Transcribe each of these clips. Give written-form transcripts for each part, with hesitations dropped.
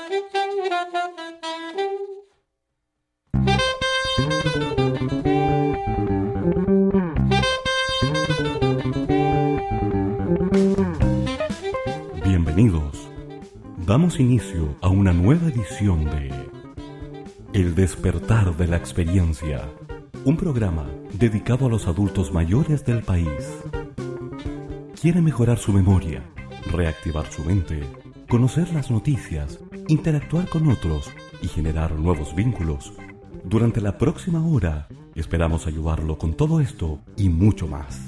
Bienvenidos. Damos inicio a una nueva edición de El Despertar de la Experiencia, un programa dedicado a los adultos mayores del país. ¿Quiere mejorar su memoria, reactivar su mente, conocer las noticias, interactuar con otros y generar nuevos vínculos? Durante la próxima hora esperamos ayudarlo con todo esto y mucho más.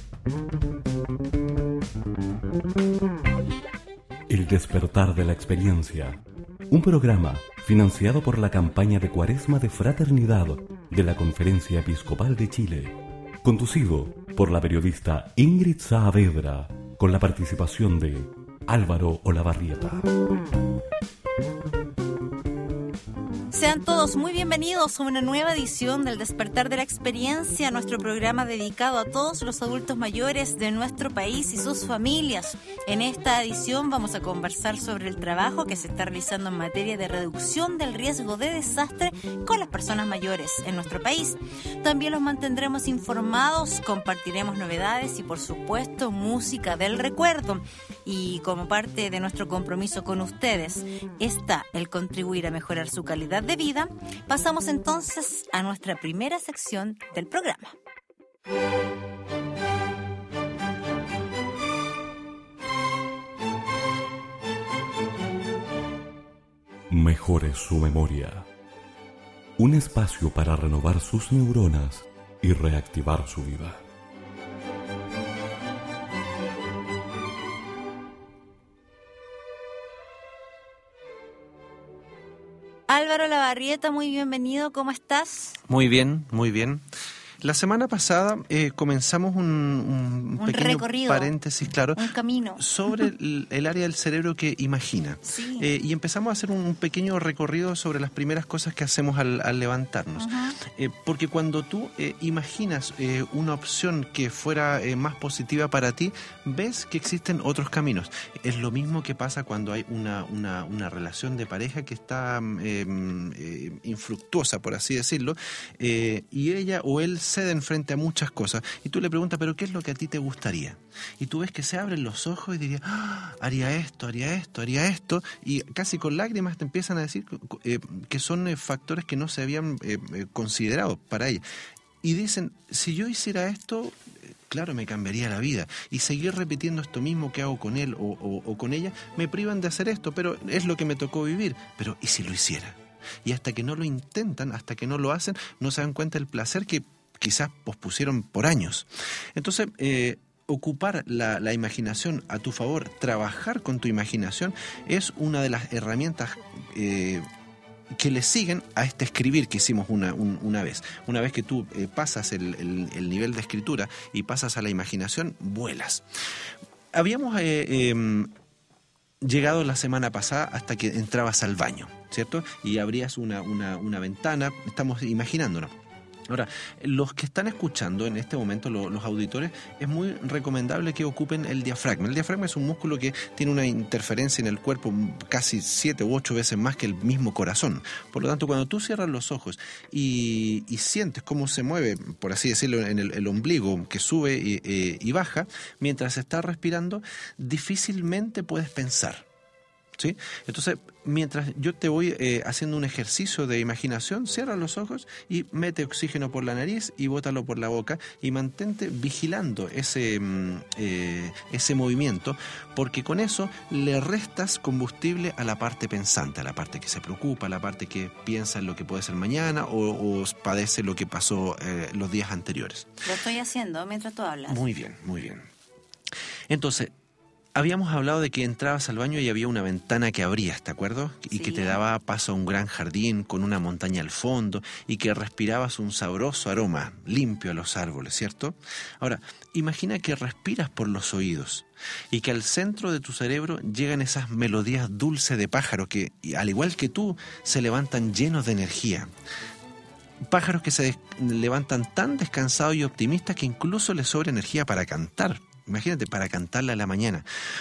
El Despertar de la Experiencia, un programa financiado por la campaña de Cuaresma de Fraternidad de la Conferencia Episcopal de Chile, conducido por la periodista Ingrid Saavedra, con la participación de Álvaro Olavarrieta. Sean todos muy bienvenidos a una nueva edición del Despertar de la Experiencia, nuestro programa dedicado a todos los adultos mayores de nuestro país y sus familias. En esta edición vamos a conversar sobre el trabajo que se está realizando en materia de reducción del riesgo de desastre con las personas mayores en nuestro país. También los mantendremos informados, compartiremos novedades y, por supuesto, música del recuerdo. Y como parte de nuestro compromiso con ustedes está el contribuir a mejorar su calidad de vida. Pasamos entonces a nuestra primera sección del programa. Mejore su memoria. Un espacio para renovar sus neuronas y reactivar su vida. Álvaro Olavarrieta, muy bienvenido, ¿cómo estás? Muy bien, muy bien. La semana pasada comenzamos un pequeño recorrido, paréntesis, claro, un camino sobre el área del cerebro que imagina. Sí. Y empezamos a hacer un pequeño recorrido sobre las primeras cosas que hacemos al levantarnos. Porque cuando tú imaginas una opción que fuera más positiva para ti, ves que existen otros caminos. Es lo mismo que pasa cuando hay una relación de pareja que está infructuosa, por así decirlo, y ella o él ceden frente a muchas cosas, y tú le preguntas, ¿pero qué es lo que a ti te gustaría? Y tú ves que se abren los ojos y dirías, haría esto, y casi con lágrimas te empiezan a decir que son factores que no se habían considerado para ella. Y dicen, si yo hiciera esto, claro, me cambiaría la vida. Y seguir repitiendo esto mismo que hago con él o con ella, me privan de hacer esto, pero es lo que me tocó vivir. Pero, ¿y si lo hiciera? Y hasta que no lo intentan, hasta que no lo hacen, no se dan cuenta del placer que quizás pospusieron por años. Entonces, ocupar la imaginación a tu favor, trabajar con tu imaginación, es una de las herramientas que le siguen a este escribir que hicimos una vez. Una vez que tú pasas el nivel de escritura y pasas a la imaginación, vuelas. Habíamos llegado la semana pasada hasta que entrabas al baño, ¿cierto? Y abrías una ventana, estamos imaginándonos. Ahora, los que están escuchando en este momento, los auditores, es muy recomendable que ocupen el diafragma. El diafragma es un músculo que tiene una interferencia en el cuerpo casi 7 u 8 veces más que el mismo corazón. Por lo tanto, cuando tú cierras los ojos y sientes cómo se mueve, por así decirlo, en el ombligo, que sube y baja, mientras estás respirando, difícilmente puedes pensar. ¿Sí? Entonces, mientras yo te voy haciendo un ejercicio de imaginación, cierra los ojos y mete oxígeno por la nariz y bótalo por la boca y mantente vigilando ese movimiento, porque con eso le restas combustible a la parte pensante, a la parte que se preocupa, a la parte que piensa en lo que puede ser mañana o padece lo que pasó los días anteriores. Lo estoy haciendo mientras tú hablas. Muy bien, muy bien. Entonces, habíamos hablado de que entrabas al baño y había una ventana que abrías, ¿te acuerdas? Y que te daba paso a un gran jardín con una montaña al fondo y que respirabas un sabroso aroma limpio a los árboles, ¿cierto? Ahora, imagina que respiras por los oídos y que al centro de tu cerebro llegan esas melodías dulces de pájaros que, al igual que tú, se levantan llenos de energía. Pájaros que se levantan tan descansados y optimistas que incluso les sobra energía para cantar. Imagínate, para cantarla a la mañana.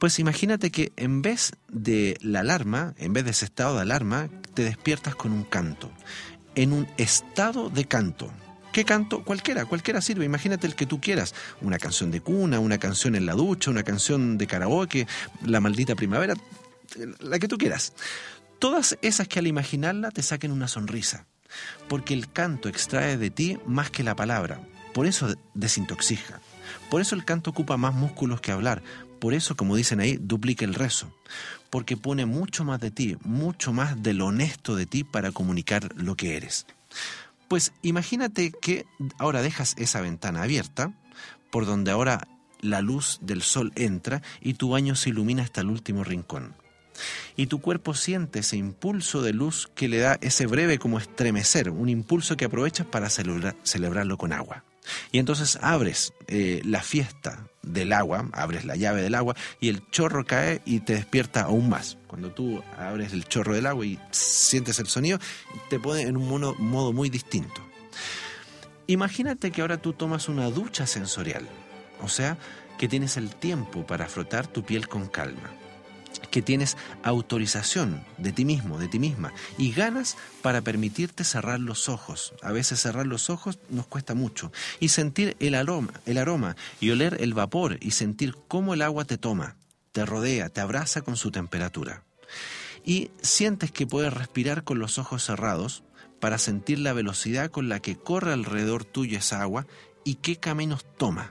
Pues imagínate que en vez de la alarma, en vez de ese estado de alarma, te despiertas con un canto, en un estado de canto. ¿Qué canto? Cualquiera sirve. Imagínate el que tú quieras. Una canción de cuna, una canción en la ducha, una canción de karaoke, La Maldita Primavera, la que tú quieras. Todas esas que al imaginarla te saquen una sonrisa. Porque el canto extrae de ti más que la palabra. Por eso desintoxica. Por eso el canto ocupa más músculos que hablar. Por eso, como dicen ahí, duplica el rezo. Porque pone mucho más de ti, mucho más de lo honesto de ti para comunicar lo que eres. Pues imagínate que ahora dejas esa ventana abierta, por donde ahora la luz del sol entra y tu baño se ilumina hasta el último rincón. Y tu cuerpo siente ese impulso de luz que le da ese breve como estremecer, un impulso que aprovechas para celebrarlo con agua. Y entonces abres la fiesta del agua, abres la llave del agua y el chorro cae y te despierta aún más. Cuando tú abres el chorro del agua y sientes el sonido, te pone en un modo muy distinto. Imagínate que ahora tú tomas una ducha sensorial, o sea, que tienes el tiempo para frotar tu piel con calma, que tienes autorización de ti mismo, de ti misma, y ganas para permitirte cerrar los ojos. A veces cerrar los ojos nos cuesta mucho. Y sentir el aroma y oler el vapor y sentir cómo el agua te toma, te rodea, te abraza con su temperatura. Y sientes que puedes respirar con los ojos cerrados para sentir la velocidad con la que corre alrededor tuyo esa agua y qué caminos toma.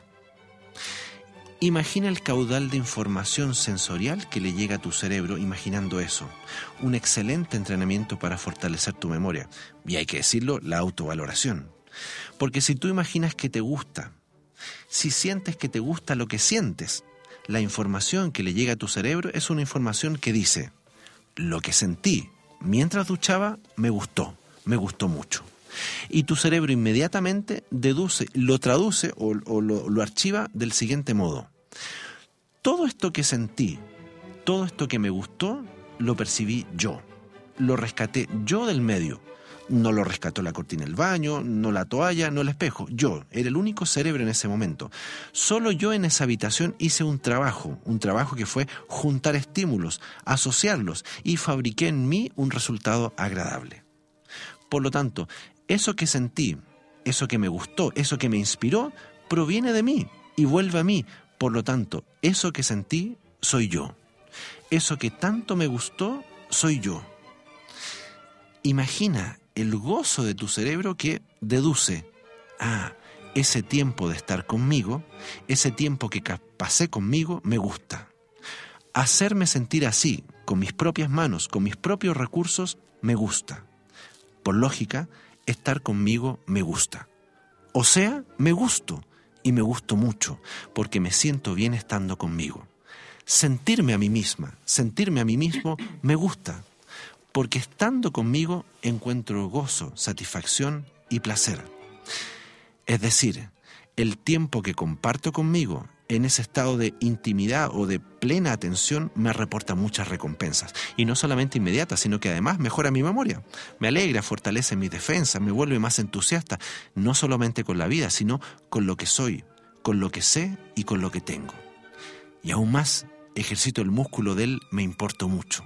Imagina el caudal de información sensorial que le llega a tu cerebro imaginando eso. Un excelente entrenamiento para fortalecer tu memoria. Y hay que decirlo, la autovaloración. Porque si tú imaginas que te gusta, si sientes que te gusta lo que sientes, la información que le llega a tu cerebro es una información que dice: lo que sentí mientras duchaba me gustó mucho. Y tu cerebro inmediatamente lo traduce o lo archiva del siguiente modo: todo esto que sentí, todo esto que me gustó, lo percibí yo, lo rescaté yo del medio. No lo rescató la cortina del baño, no la toalla, no el espejo. Yo, era el único cerebro en ese momento. Solo yo en esa habitación hice un trabajo que fue juntar estímulos, asociarlos y fabriqué en mí un resultado agradable. Por lo tanto, eso que sentí, eso que me gustó, eso que me inspiró, proviene de mí y vuelve a mí. Por lo tanto, eso que sentí, soy yo. Eso que tanto me gustó, soy yo. Imagina el gozo de tu cerebro que deduce: ese tiempo de estar conmigo, ese tiempo que pasé conmigo, me gusta. Hacerme sentir así, con mis propias manos, con mis propios recursos, me gusta. Por lógica, estar conmigo me gusta. O sea, me gusto. Y me gusto mucho, porque me siento bien estando conmigo. Sentirme a mí misma, sentirme a mí mismo, me gusta, porque estando conmigo encuentro gozo, satisfacción y placer. Es decir, el tiempo que comparto conmigo en ese estado de intimidad o de plena atención me reporta muchas recompensas. Y no solamente inmediatas, sino que además mejora mi memoria. Me alegra, fortalece mis defensas, me vuelve más entusiasta, no solamente con la vida, sino con lo que soy, con lo que sé y con lo que tengo. Y aún más, ejercito el músculo del me importo mucho.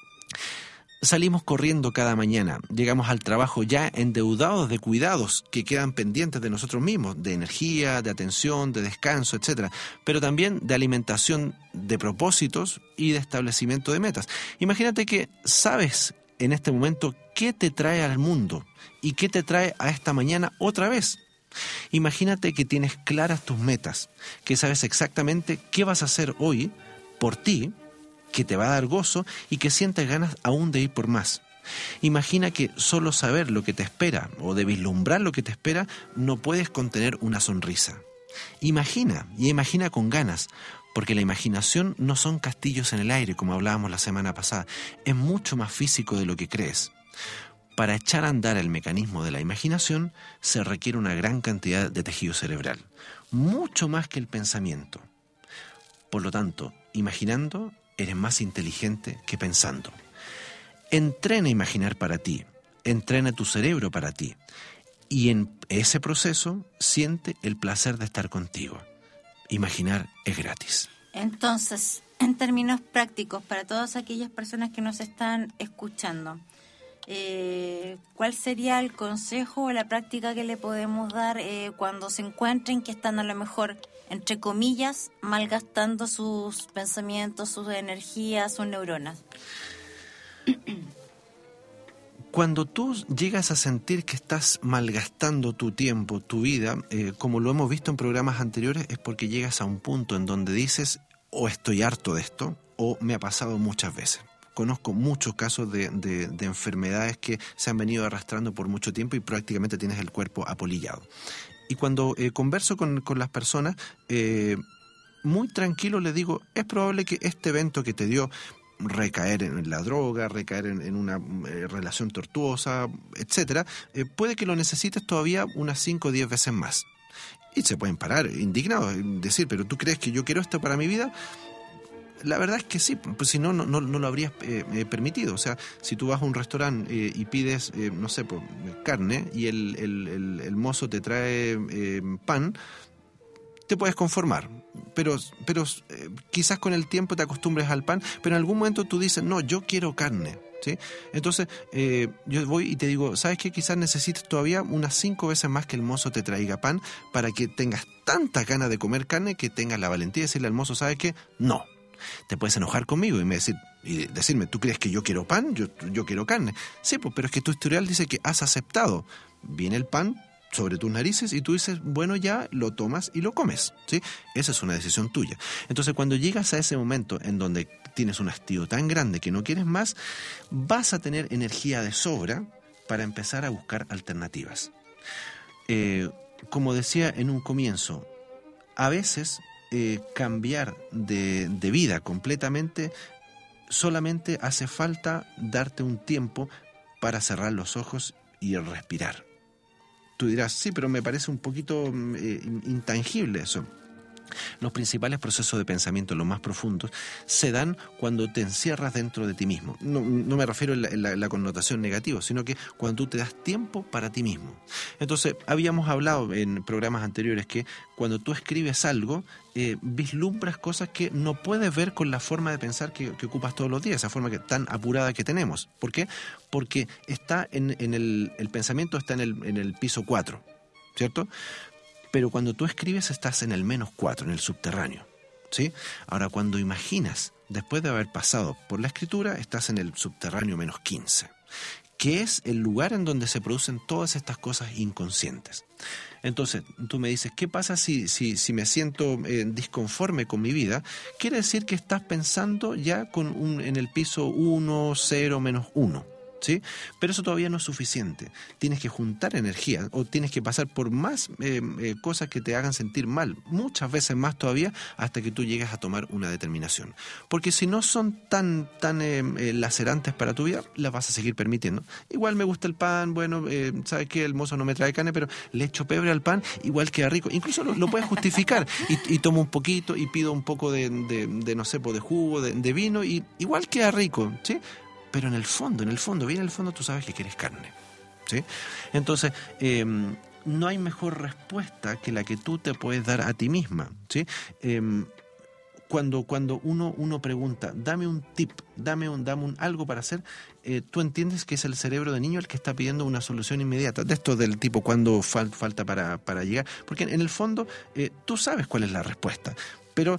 Salimos corriendo cada mañana, llegamos al trabajo ya endeudados de cuidados que quedan pendientes de nosotros mismos, de energía, de atención, de descanso, etc. Pero también de alimentación, de propósitos y de establecimiento de metas. Imagínate que sabes en este momento qué te trae al mundo y qué te trae a esta mañana otra vez. Imagínate que tienes claras tus metas, que sabes exactamente qué vas a hacer hoy por ti, que te va a dar gozo y que sientes ganas aún de ir por más. Imagina que solo saber lo que te espera o de vislumbrar lo que te espera no puedes contener una sonrisa. Imagina con ganas, porque la imaginación no son castillos en el aire como hablábamos la semana pasada, es mucho más físico de lo que crees. Para echar a andar el mecanismo de la imaginación se requiere una gran cantidad de tejido cerebral, mucho más que el pensamiento. Por lo tanto, imaginando, eres más inteligente que pensando. Entrena a imaginar para ti, entrena tu cerebro para ti, y en ese proceso siente el placer de estar contigo. Imaginar es gratis. Entonces, en términos prácticos, para todas aquellas personas que nos están escuchando, ¿cuál sería el consejo o la práctica que le podemos dar cuando se encuentren que están a lo mejor, entre comillas, malgastando sus pensamientos, sus energías, sus neuronas? Cuando tú llegas a sentir que estás malgastando tu tiempo, tu vida, como lo hemos visto en programas anteriores, es porque llegas a un punto en donde dices, o estoy harto de esto, o me ha pasado muchas veces. Conozco muchos casos de enfermedades que se han venido arrastrando por mucho tiempo y prácticamente tienes el cuerpo apolillado. Y cuando converso con las personas, muy tranquilo les digo, es probable que este evento que te dio recaer en la droga, recaer en una relación tortuosa, etcétera, puede que lo necesites todavía unas 5 o 10 veces más. Y se pueden parar indignados, decir, pero ¿tú crees que yo quiero esto para mi vida? La verdad es que sí, pues si no lo habrías permitido. O sea, si tú vas a un restaurante y pides, no sé, pues, carne y el mozo te trae pan, te puedes conformar, pero quizás con el tiempo te acostumbres al pan, pero en algún momento tú dices, no, yo quiero carne, ¿sí? Entonces yo voy y te digo, ¿sabes qué? Quizás necesites todavía unas 5 veces más que el mozo te traiga pan para que tengas tanta ganas de comer carne que tengas la valentía de decirle al mozo, ¿sabes qué? No. Te puedes enojar conmigo y decirme, ¿tú crees que yo quiero pan? Yo quiero carne. Sí, pues, pero es que tu historial dice que has aceptado. Viene el pan sobre tus narices y tú dices, bueno, ya lo tomas y lo comes, ¿sí? Esa es una decisión tuya. Entonces, cuando llegas a ese momento en donde tienes un hastío tan grande que no quieres más, vas a tener energía de sobra para empezar a buscar alternativas. Como decía en un comienzo, a veces cambiar de vida completamente solamente hace falta darte un tiempo para cerrar los ojos y respirar. Tú dirás, sí, pero me parece un poquito intangible eso. Los principales procesos de pensamiento, los más profundos, se dan cuando te encierras dentro de ti mismo. No me refiero en la connotación negativa, sino que cuando tú te das tiempo para ti mismo. Entonces, habíamos hablado en programas anteriores que cuando tú escribes algo, vislumbras cosas que no puedes ver con la forma de pensar que ocupas todos los días, esa forma tan apurada que tenemos. ¿Por qué? Porque está el pensamiento está en el piso 4, ¿cierto? Pero cuando tú escribes estás en el -4, en el subterráneo, ¿sí? Ahora, cuando imaginas, después de haber pasado por la escritura, estás en el subterráneo -15, que es el lugar en donde se producen todas estas cosas inconscientes. Entonces, tú me dices, ¿qué pasa si me siento disconforme con mi vida? Quiere decir que estás pensando ya en el piso 1, 0, -1. ¿Sí? Pero eso todavía no es suficiente. Tienes que juntar energía o tienes que pasar por más cosas que te hagan sentir mal, muchas veces más todavía, hasta que tú llegues a tomar una determinación. Porque si no son tan lacerantes para tu vida, las vas a seguir permitiendo. Igual me gusta el pan, bueno, ¿sabes qué? El mozo no me trae carne, pero le echo pebre al pan, igual queda rico. Incluso lo puedes justificar y tomo un poquito y pido un poco de no sé, de jugo, de vino, y igual queda rico, ¿sí? Pero bien en el fondo tú sabes que quieres carne, ¿sí? Entonces, no hay mejor respuesta que la que tú te puedes dar a ti misma, ¿sí? Cuando uno pregunta, dame un tip, dame un algo para hacer, tú entiendes que es el cerebro de niño el que está pidiendo una solución inmediata, de esto del tipo cuando falta para llegar, porque en el fondo tú sabes cuál es la respuesta, pero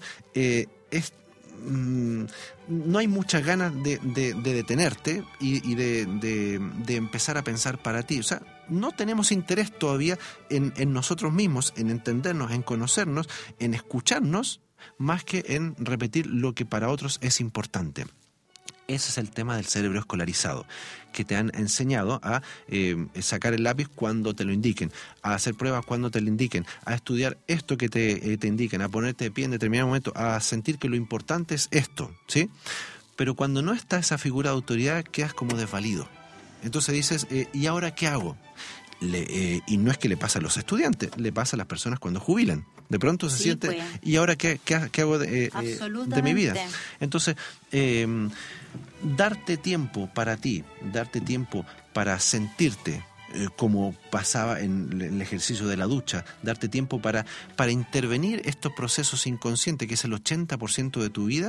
no hay muchas ganas de detenerte y de empezar a pensar para ti. O sea, no tenemos interés todavía en nosotros mismos, en entendernos, en conocernos, en escucharnos, más que en repetir lo que para otros es importante. Ese es el tema del cerebro escolarizado, que te han enseñado a sacar el lápiz cuando te lo indiquen, a hacer pruebas cuando te lo indiquen, a estudiar esto que te indiquen, a ponerte de pie en determinado momento, a sentir que lo importante es esto, ¿sí? Pero cuando no está esa figura de autoridad, quedas como desvalido. Entonces dices, ¿y ahora qué hago? Y no es que le pasa a los estudiantes, le pasa a las personas cuando jubilan. De pronto se siente, pues, ¿y ahora qué hago de mi vida? Entonces, darte tiempo para ti, darte tiempo para sentirte como pasaba en el ejercicio de la ducha, darte tiempo para intervenir estos procesos inconscientes, que es el 80% de tu vida,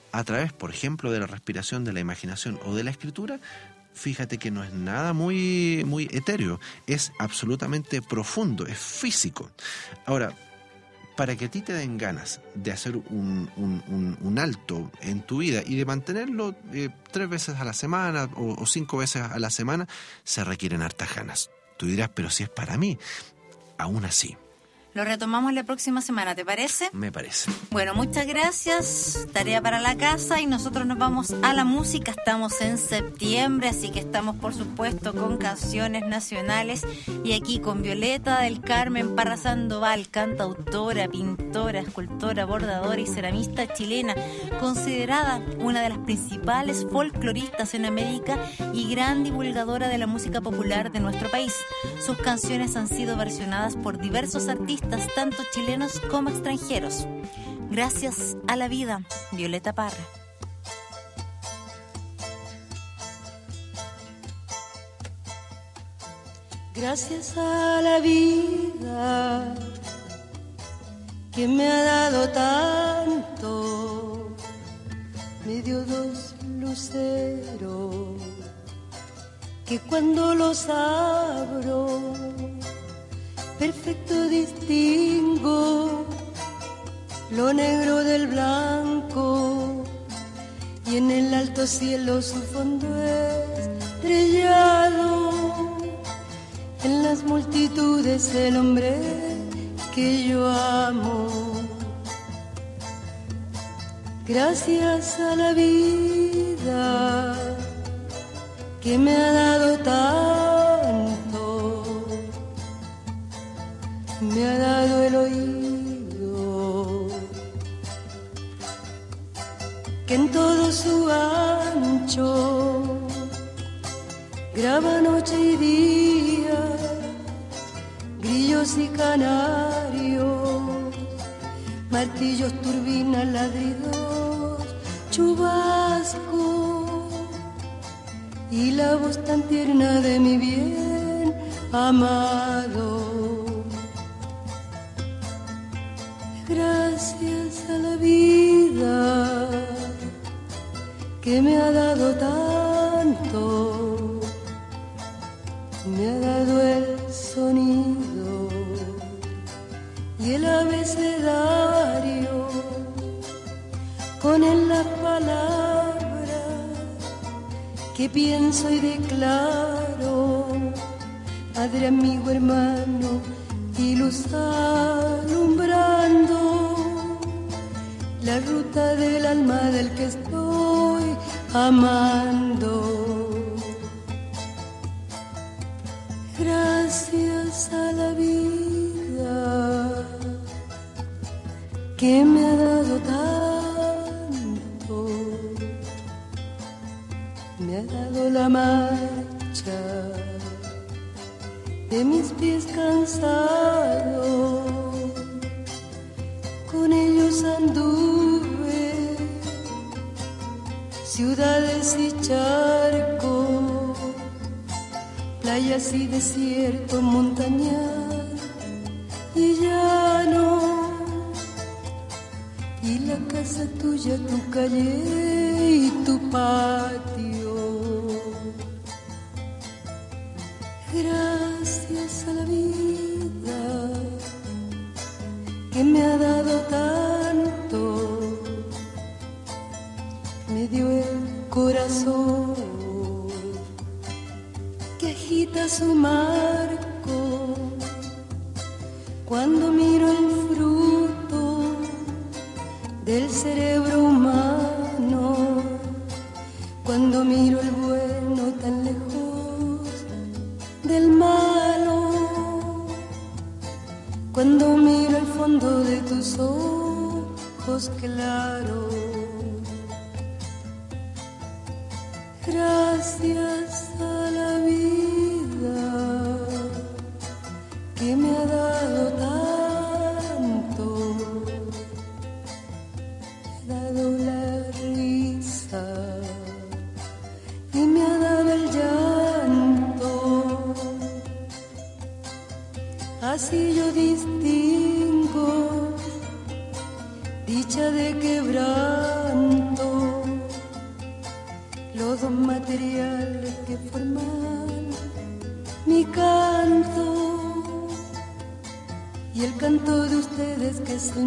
a través, por ejemplo, de la respiración, de la imaginación o de la escritura, fíjate que no es nada muy, muy etéreo, es absolutamente profundo, es físico. Ahora, para que a ti te den ganas de hacer un alto en tu vida y de mantenerlo 3 veces a la semana o 5 veces a la semana, se requieren hartas ganas. Tú dirás, pero si es para mí, aún así. Lo retomamos la próxima semana, ¿te parece? Me parece. Bueno, muchas gracias. Tarea para la casa y nosotros nos vamos a la música. Estamos en septiembre, así que estamos, por supuesto, con canciones nacionales. Y aquí con Violeta del Carmen Parra Sandoval, cantautora, pintora, escultora, bordadora y ceramista chilena, considerada una de las principales folcloristas en América y gran divulgadora de la música popular de nuestro país. Sus canciones han sido versionadas por diversos artistas, tanto chilenos como extranjeros. Gracias a la vida, Violeta Parra. Gracias a la vida que me ha dado tanto, me dio 2 luceros que cuando los abro perfecto distingo lo negro del blanco y en el alto cielo su fondo estrellado, en las multitudes el hombre que yo amo. Gracias a la vida que me ha dado tanto, me ha dado el oído que en todo su ancho graba noche y día, grillos y canarios, martillos, turbinas, ladridos, chubasco y la voz tan tierna de mi bien amado. Gracias a la vida que me ha dado tanto, me ha dado el sonido y el abecedario, con él las palabras que pienso y declaro, padre, amigo, hermano y luz alumbrando la ruta del alma del que estoy amando. Gracias a la vida que me ha dado tanto, me ha dado la marcha de mis pies cansados, con ellos anduve ciudades y charcos, playas y desierto, montañas y llano, y la casa tuya, tu calle y tu patio. Gracias a la vida que me ha dado tanto, me dio el corazón que agita su marco cuando miro el fruto del cerebro humano, cuando miro el bueno tan lejos del malo, cuando miro el fondo de tus ojos claros. Gracias a la vida que me ha dado tanto, me ha dado la risa y me ha dado el llanto. Así yo distingo dicha de quebranto que forman mi canto y el canto de ustedes que es el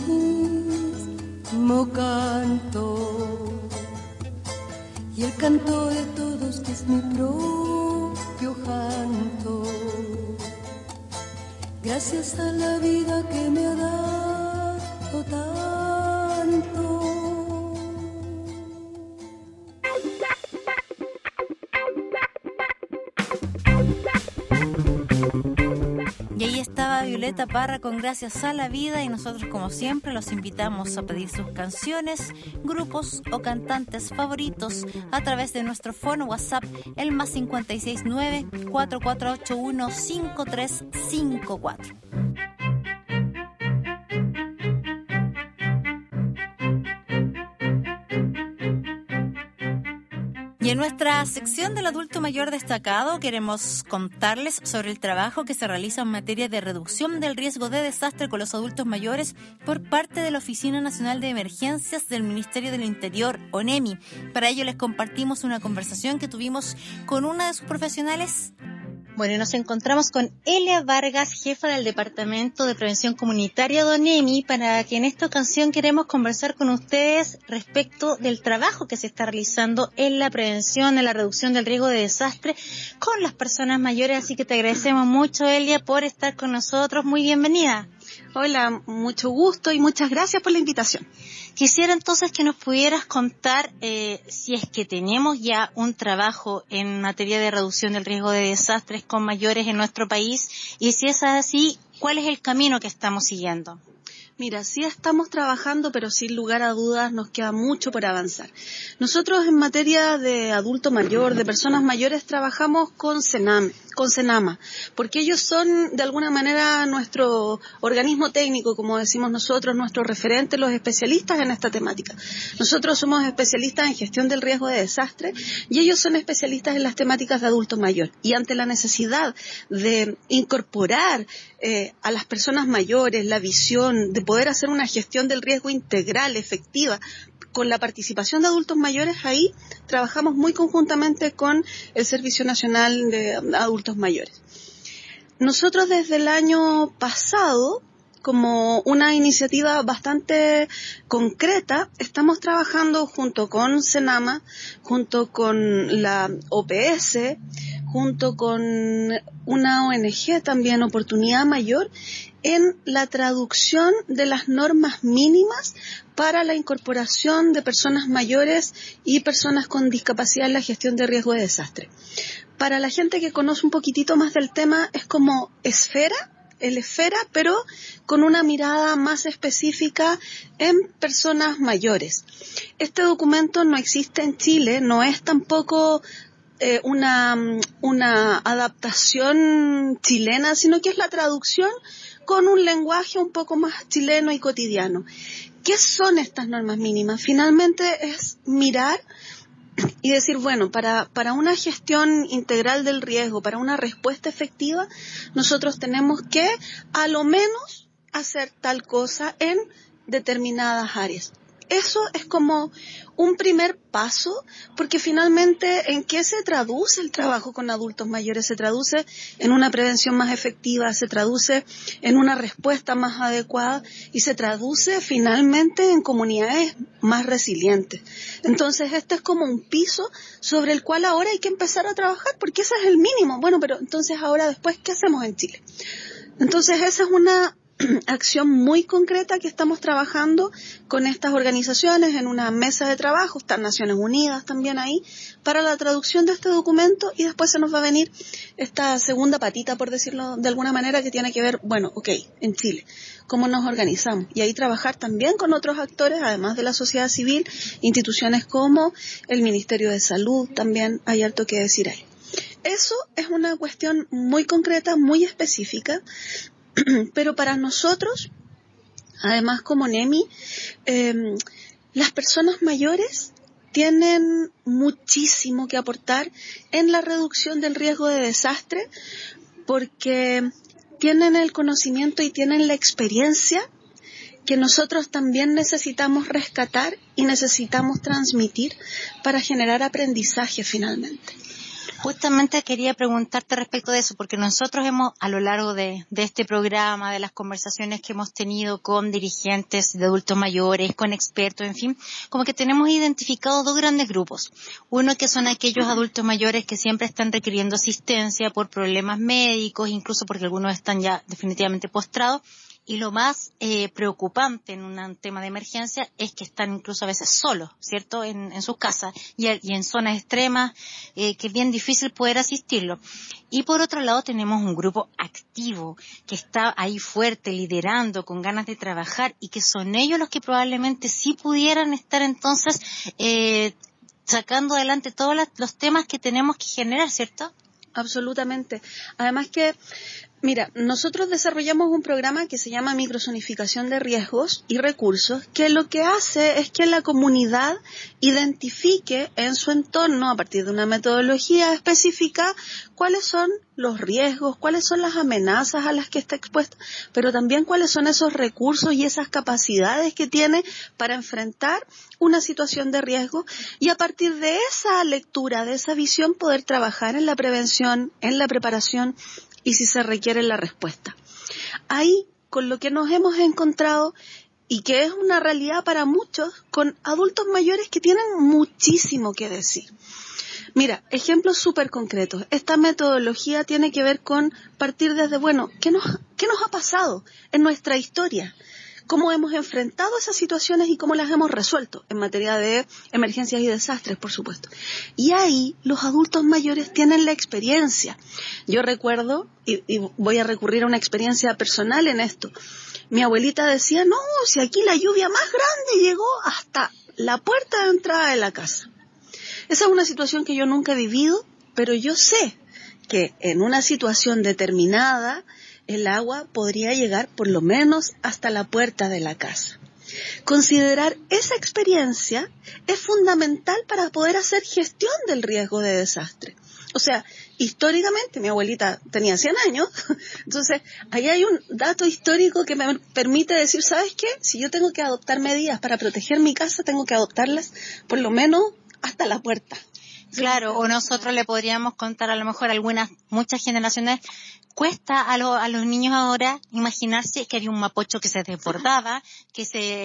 mismo canto y el canto de todos que es mi propio canto. Gracias a la vida que me ha dado tanto. Y ahí estaba Violeta Parra con Gracias a la Vida, y nosotros como siempre los invitamos a pedir sus canciones, grupos o cantantes favoritos a través de nuestro fono WhatsApp, el más 569-4481-5354. Y en nuestra sección del adulto mayor destacado queremos contarles sobre el trabajo que se realiza en materia de reducción del riesgo de desastre con los adultos mayores por parte de la Oficina Nacional de Emergencias del Ministerio del Interior, ONEMI. Para ello les compartimos una conversación que tuvimos con una de sus profesionales. Bueno, nos encontramos con Elia Vargas, jefa del Departamento de Prevención Comunitaria de ONEMI, para que en esta ocasión queremos conversar con ustedes respecto del trabajo que se está realizando en la prevención, en la reducción del riesgo de desastre con las personas mayores. Así que te agradecemos mucho, Elia, por estar con nosotros. Muy bienvenida. Hola, mucho gusto y muchas gracias por la invitación. Quisiera entonces que nos pudieras contar si es que tenemos ya un trabajo en materia de reducción del riesgo de desastres con mayores en nuestro país, y si es así, ¿cuál es el camino que estamos siguiendo? Mira, sí estamos trabajando, pero sin lugar a dudas nos queda mucho por avanzar. Nosotros en materia de adulto mayor, de personas mayores, trabajamos con Senama, porque ellos son de alguna manera nuestro organismo técnico, como decimos nosotros, nuestros referentes, los especialistas en esta temática. Nosotros somos especialistas en gestión del riesgo de desastre y ellos son especialistas en las temáticas de adulto mayor. Y ante la necesidad de incorporar a las personas mayores la visión de poder hacer una gestión del riesgo integral, efectiva, con la participación de adultos mayores, ahí trabajamos muy conjuntamente con el Servicio Nacional de Adultos Mayores. Nosotros desde el año pasado, como una iniciativa bastante concreta, estamos trabajando junto con Senama, junto con la OPS, junto con una ONG también, Oportunidad Mayor, en la traducción de las normas mínimas para la incorporación de personas mayores y personas con discapacidad en la gestión de riesgo de desastre. Para la gente que conoce un poquitito más del tema, es como esfera, pero con una mirada más específica en personas mayores. Este documento no existe en Chile, no es tampoco una adaptación chilena, sino que es la traducción con un lenguaje un poco más chileno y cotidiano. ¿Qué son estas normas mínimas? Finalmente es mirar y decir, bueno, para una gestión integral del riesgo, para una respuesta efectiva, nosotros tenemos que, a lo menos, hacer tal cosa en determinadas áreas. Eso es como un primer paso, porque finalmente, ¿en qué se traduce el trabajo con adultos mayores? Se traduce en una prevención más efectiva, se traduce en una respuesta más adecuada y se traduce finalmente en comunidades más resilientes. Entonces, este es como un piso sobre el cual ahora hay que empezar a trabajar, porque ese es el mínimo. Bueno, pero entonces ahora después, ¿qué hacemos en Chile? Entonces, esa es una acción muy concreta que estamos trabajando con estas organizaciones en una mesa de trabajo, están Naciones Unidas también ahí, para la traducción de este documento, y después se nos va a venir esta segunda patita, por decirlo de alguna manera, que tiene que ver, bueno, en Chile, cómo nos organizamos, y ahí trabajar también con otros actores, además de la sociedad civil, instituciones como el Ministerio de Salud, también hay harto que decir ahí. Eso es una cuestión muy concreta, muy específica, pero para nosotros, además como ONEMI, las personas mayores tienen muchísimo que aportar en la reducción del riesgo de desastre, porque tienen el conocimiento y tienen la experiencia que nosotros también necesitamos rescatar y necesitamos transmitir para generar aprendizaje finalmente. Justamente quería preguntarte respecto de eso, porque nosotros hemos, a lo largo de este programa, de las conversaciones que hemos tenido con dirigentes de adultos mayores, con expertos, en fin, como que tenemos identificado dos grandes grupos. Uno que son aquellos adultos mayores que siempre están requiriendo asistencia por problemas médicos, incluso porque algunos están ya definitivamente postrados. Y lo más preocupante en un tema de emergencia es que están incluso a veces solos, ¿cierto?, en sus casas y en zonas extremas, que es bien difícil poder asistirlo. Y por otro lado tenemos un grupo activo que está ahí fuerte, liderando, con ganas de trabajar, y que son ellos los que probablemente sí pudieran estar entonces sacando adelante todos los temas que tenemos que generar, ¿cierto? Absolutamente. Además que, mira, nosotros desarrollamos un programa que se llama Microzonificación de Riesgos y Recursos, que lo que hace es que la comunidad identifique en su entorno, a partir de una metodología específica, cuáles son los riesgos, cuáles son las amenazas a las que está expuesta, pero también cuáles son esos recursos y esas capacidades que tiene para enfrentar una situación de riesgo, y a partir de esa lectura, de esa visión, poder trabajar en la prevención, en la preparación y si se requiere la respuesta. Ahí, con lo que nos hemos encontrado, y que es una realidad para muchos, con adultos mayores que tienen muchísimo que decir. Mira, ejemplos súper concretos. Esta metodología tiene que ver con partir desde, bueno, ¿qué nos ha pasado en nuestra historia? ¿Cómo hemos enfrentado esas situaciones y cómo las hemos resuelto? En materia de emergencias y desastres, por supuesto. Y ahí los adultos mayores tienen la experiencia. Yo recuerdo, y voy a recurrir a una experiencia personal en esto, mi abuelita decía, no, si aquí la lluvia más grande llegó hasta la puerta de entrada de la casa. Esa es una situación que yo nunca he vivido, pero yo sé que en una situación determinada el agua podría llegar por lo menos hasta la puerta de la casa. Considerar esa experiencia es fundamental para poder hacer gestión del riesgo de desastre. O sea, históricamente mi abuelita tenía 100 años, entonces ahí hay un dato histórico que me permite decir, ¿sabes qué? Si yo tengo que adoptar medidas para proteger mi casa, tengo que adoptarlas por lo menos hasta la puerta. Claro, o nosotros le podríamos contar a lo mejor muchas generaciones. Cuesta a los niños ahora imaginarse que había un mapocho que se desbordaba, que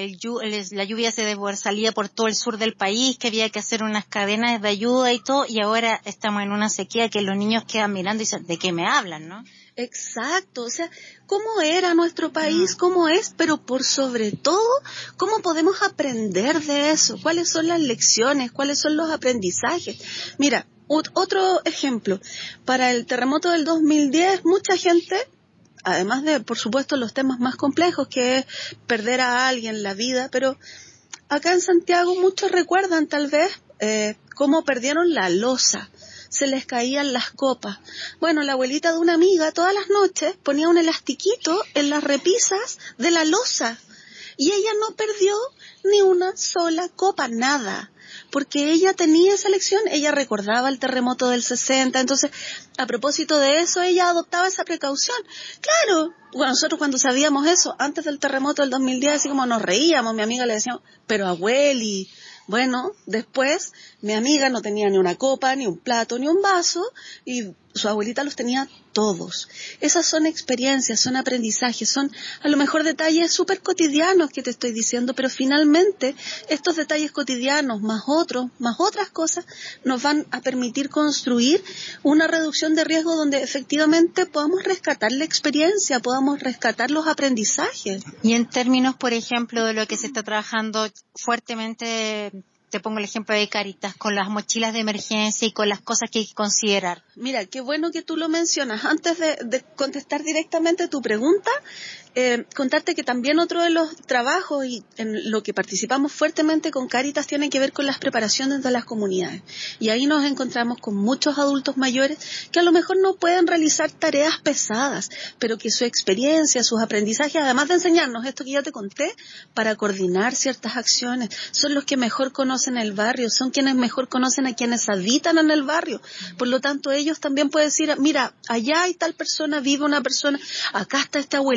la lluvia salía por todo el sur del país, que había que hacer unas cadenas de ayuda y todo, y ahora estamos en una sequía que los niños quedan mirando y dicen, ¿de qué me hablan, no? Exacto, o sea, cómo era nuestro país, cómo es, pero por sobre todo, cómo podemos aprender de eso, cuáles son las lecciones, cuáles son los aprendizajes. Mira, otro ejemplo, para el terremoto del 2010, mucha gente, además de, por supuesto, los temas más complejos, que es perder a alguien, la vida, pero acá en Santiago muchos recuerdan tal vez cómo perdieron la loza. Se les caían las copas. Bueno, la abuelita de una amiga todas las noches ponía un elastiquito en las repisas de la loza y ella no perdió ni una sola copa, nada, porque ella tenía esa lección, ella recordaba el terremoto del 60, entonces a propósito de eso ella adoptaba esa precaución. Claro, bueno, nosotros cuando sabíamos eso, antes del terremoto del 2010, así como nos reíamos, mi amiga le decíamos, pero abueli. Bueno, después mi amiga no tenía ni una copa, ni un plato, ni un vaso, y su abuelita los tenía todos. Esas son experiencias, son aprendizajes, son a lo mejor detalles súper cotidianos que te estoy diciendo, pero finalmente estos detalles cotidianos, más otras cosas, nos van a permitir construir una reducción de riesgo donde efectivamente podamos rescatar la experiencia, podamos rescatar los aprendizajes. Y en términos, por ejemplo, de lo que se está trabajando fuertemente, te pongo el ejemplo de Cáritas, con las mochilas de emergencia y con las cosas que hay que considerar. Mira, qué bueno que tú lo mencionas. Antes de contestar directamente tu pregunta, contarte que también otro de los trabajos y en lo que participamos fuertemente con Cáritas tiene que ver con las preparaciones de las comunidades. Y ahí nos encontramos con muchos adultos mayores que a lo mejor no pueden realizar tareas pesadas, pero que su experiencia, sus aprendizajes, además de enseñarnos esto que ya te conté, para coordinar ciertas acciones, son los que mejor conocen el barrio, son quienes mejor conocen a quienes habitan en el barrio. Por lo tanto, ellos también pueden decir, mira, allá hay tal persona, vive una persona, acá está este abuelito que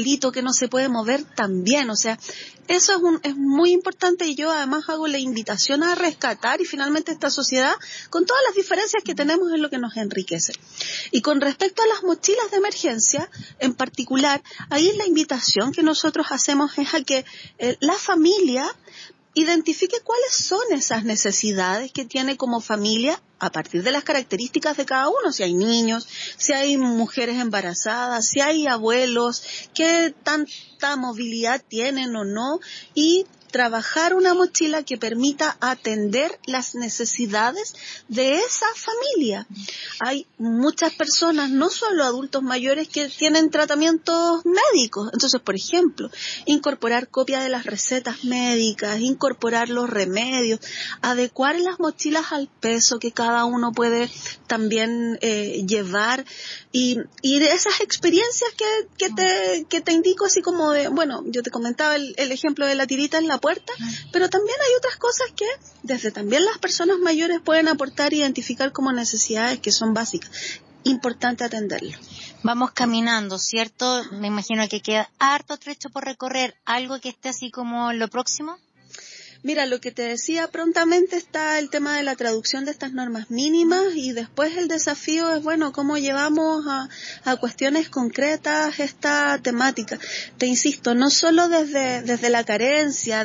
no se puede mover tan bien. O sea, eso es muy importante, y yo además hago la invitación a rescatar y finalmente esta sociedad, con todas las diferencias que tenemos, es lo que nos enriquece. Y con respecto a las mochilas de emergencia, en particular, ahí la invitación que nosotros hacemos es a que la familia identifique cuáles son esas necesidades que tiene como familia a partir de las características de cada uno, si hay niños, si hay mujeres embarazadas, si hay abuelos, qué tanta movilidad tienen o no, y trabajar una mochila que permita atender las necesidades de esa familia. Hay muchas personas, no solo adultos mayores, que tienen tratamientos médicos. Entonces, por ejemplo, incorporar copia de las recetas médicas, incorporar los remedios, adecuar las mochilas al peso que cada uno puede también llevar, y esas experiencias que te indico, así como de, bueno, yo te comentaba el ejemplo de la tirita en la puerta, pero también hay otras cosas que desde también las personas mayores pueden aportar e identificar como necesidades que son básicas. Importante atenderlo. Vamos caminando, ¿cierto? Me imagino que queda harto trecho por recorrer. ¿Algo que esté así como lo próximo? Mira, lo que te decía, prontamente está el tema de la traducción de estas normas mínimas, y después el desafío es, bueno, cómo llevamos a cuestiones concretas esta temática. Te insisto, no solo desde la carencia,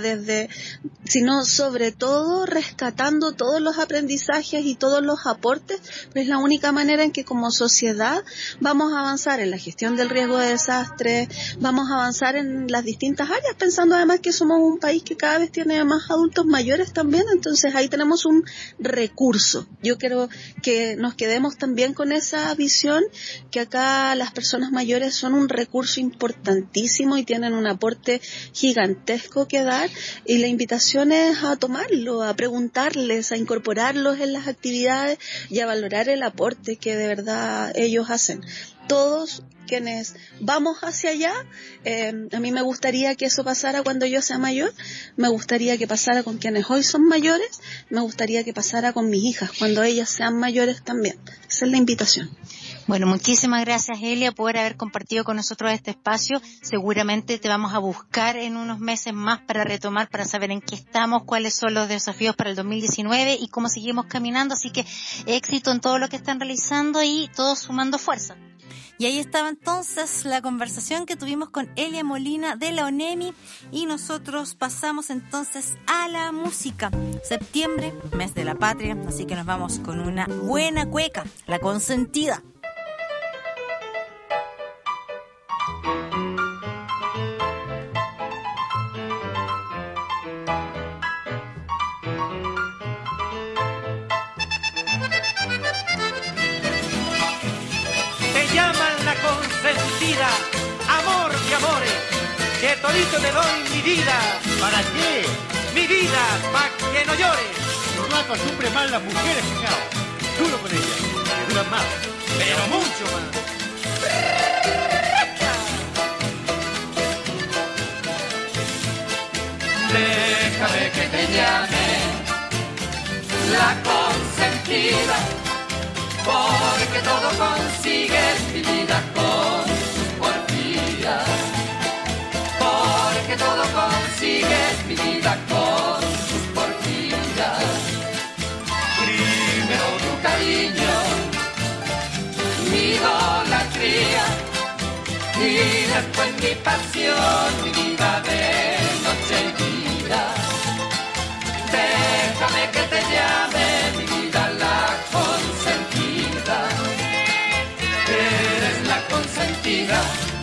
sino sobre todo rescatando todos los aprendizajes y todos los aportes, pues es la única manera en que como sociedad vamos a avanzar en la gestión del riesgo de desastre, vamos a avanzar en las distintas áreas, pensando además que somos un país que cada vez tiene más adultos mayores también, entonces ahí tenemos un recurso. Yo quiero que nos quedemos también con esa visión, que acá las personas mayores son un recurso importantísimo y tienen un aporte gigantesco que dar, y la invitación es a tomarlo, a preguntarles, a incorporarlos en las actividades y a valorar el aporte que de verdad ellos hacen. Todos quienes vamos hacia allá, a mí me gustaría que eso pasara cuando yo sea mayor, me gustaría que pasara con quienes hoy son mayores, me gustaría que pasara con mis hijas cuando ellas sean mayores también. Esa es la invitación. Bueno, muchísimas gracias, Elia, por haber compartido con nosotros este espacio. Seguramente te vamos a buscar en unos meses más para retomar, para saber en qué estamos, cuáles son los desafíos para el 2019 y cómo seguimos caminando. Así que éxito en todo lo que están realizando y todos sumando fuerza. Y ahí estaba entonces la conversación que tuvimos con Elia Molina de la ONEMI, y nosotros pasamos entonces a la música. Septiembre, mes de la patria, así que nos vamos con una buena cueca, La Consentida. Consentida, amor de amores, que todito te doy mi vida. ¿Para qué? Mi vida, pa' que no llores. Los ratos sufren más las mujeres, fijaos. Duro con ellas, que duran más. Pero mucho más. Déjame que te llame la consentida, porque todo consigues mi vida con tus porfías, porque todo consigues mi vida con tus porfías. Primero tu cariño, mi idolatría, y después mi pasión, mi vida de noche y día. Déjame que te llame mi vida la consentida. Eres la consentida,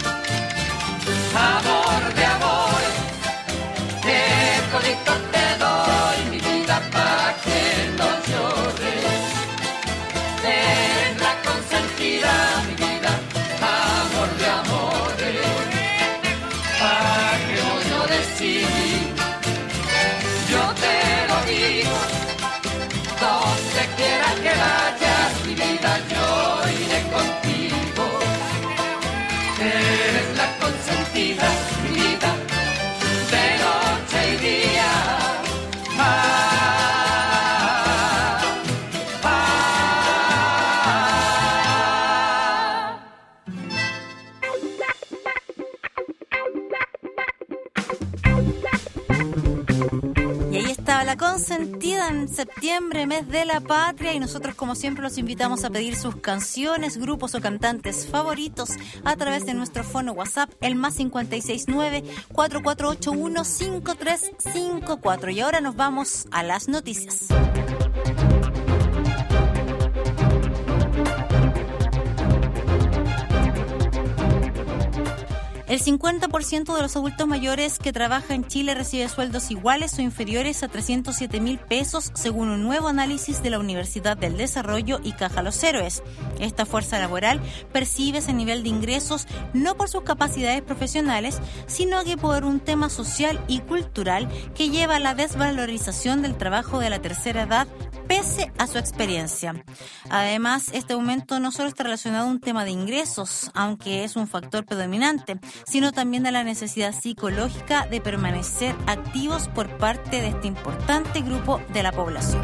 amor de amores, que todito te doy mi vida pa' que no llores. Eres la consentida, mi vida, amor de amores, pa' que no llores, sí. Yo te lo digo, donde quiera que vayas, mi vida, yo iré contigo. Eres la consentida. La Consentida en septiembre, mes de la patria, y nosotros como siempre los invitamos a pedir sus canciones, grupos o cantantes favoritos a través de nuestro fono WhatsApp, el más 569-4481-5354. Y ahora nos vamos a las noticias. El 50% de los adultos mayores que trabaja en Chile recibe sueldos iguales o inferiores a 307.000 pesos, según un nuevo análisis de la Universidad del Desarrollo y Caja Los Héroes. Esta fuerza laboral percibe ese nivel de ingresos no por sus capacidades profesionales, sino que por un tema social y cultural que lleva a la desvalorización del trabajo de la tercera edad, pese a su experiencia. Además, este aumento no solo está relacionado a un tema de ingresos, aunque es un factor predominante, sino también de la necesidad psicológica de permanecer activos por parte de este importante grupo de la población.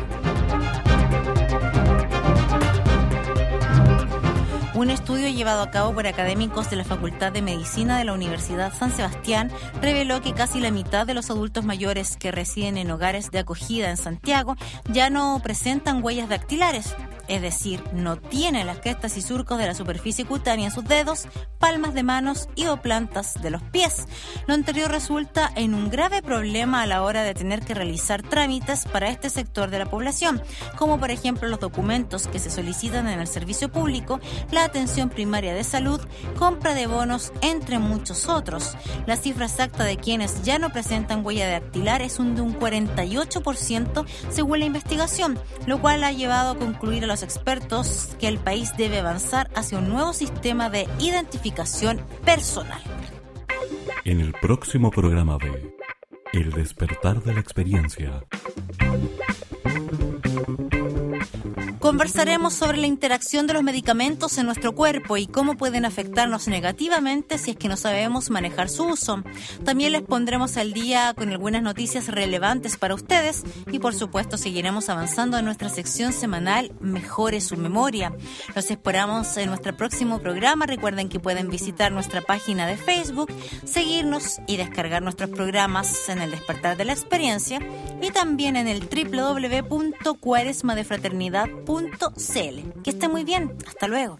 Un estudio llevado a cabo por académicos de la Facultad de Medicina de la Universidad San Sebastián reveló que casi la mitad de los adultos mayores que residen en hogares de acogida en Santiago ya no presentan huellas dactilares, es decir, no tienen las crestas y surcos de la superficie cutánea en sus dedos, palmas de manos y o plantas de los pies. Lo anterior resulta en un grave problema a la hora de tener que realizar trámites para este sector de la población, como por ejemplo los documentos que se solicitan en el servicio público, la atención primaria de salud, compra de bonos, entre muchos otros. La cifra exacta de quienes ya no presentan huella dactilar es de un 48% según la investigación, lo cual ha llevado a concluir a los expertos que el país debe avanzar hacia un nuevo sistema de identificación personal. En el próximo programa de El despertar de la experiencia, conversaremos sobre la interacción de los medicamentos en nuestro cuerpo y cómo pueden afectarnos negativamente si es que no sabemos manejar su uso. También les pondremos al día con algunas noticias relevantes para ustedes y por supuesto seguiremos avanzando en nuestra sección semanal Mejore su memoria. Los esperamos en nuestro próximo programa. Recuerden que pueden visitar nuestra página de Facebook, seguirnos y descargar nuestros programas en el Despertar de la Experiencia y también en el www.cuaresmadefraternidad.cl. Que esté muy bien. Hasta luego.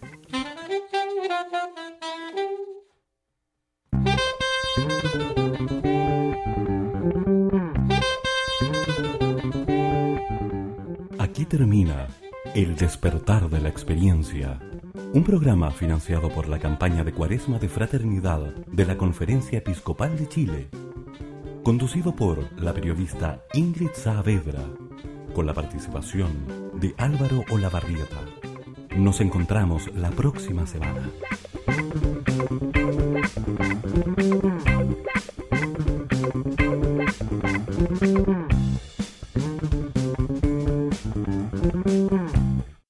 Aquí termina El despertar de la experiencia, un programa financiado por la campaña de Cuaresma de Fraternidad de la Conferencia Episcopal de Chile, conducido por la periodista Ingrid Saavedra, con la participación de Álvaro Olavarrieta. Nos encontramos la próxima semana.